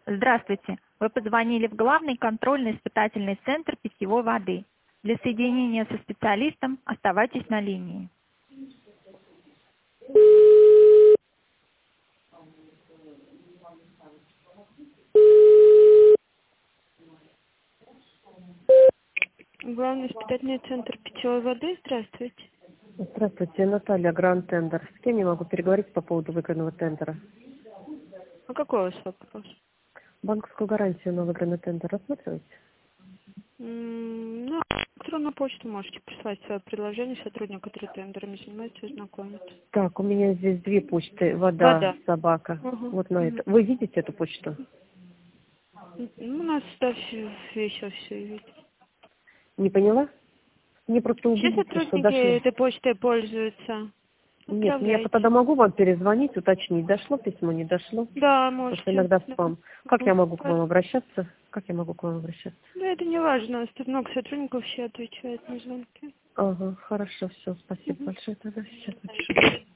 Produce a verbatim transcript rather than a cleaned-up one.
Здравствуйте. Вы позвонили в главный контрольно-испытательный центр питьевой воды. Для соединения со специалистом оставайтесь на линии. Главный испытательный центр питьевой воды. Здравствуйте. Здравствуйте, Наталья, Гранд Тендер. С кем я могу переговорить по поводу выигранного тендера? А какой у вас вопрос? Банковскую гарантию на выигранный тендер рассматриваете? М, Ну, электронную почту можете прислать свое предложение, сотрудник, который тендерами занимается, ознакомиться. Так, у меня здесь две почты. Вода, Вода. собака. Угу. Вот на Угу. это. Вы видите эту почту? Ну, у нас да, все, весело все видите. Не поняла? Мне просто Все убедиться, что сотрудники дошло. этой почтой пользуются. Нет, ну я Отправляйте. тогда могу вам перезвонить, уточнить, дошло письмо, не дошло. Да, Потому что можете. иногда Да. спам. Как я Мгм. могу к вам Хорошо. обращаться? Как я могу к вам обращаться? Да, это не важно. У нас тут много сотрудников, все отвечают на звонки. Ага, хорошо, все, спасибо Мгм. большое тогда. Сейчас напишу.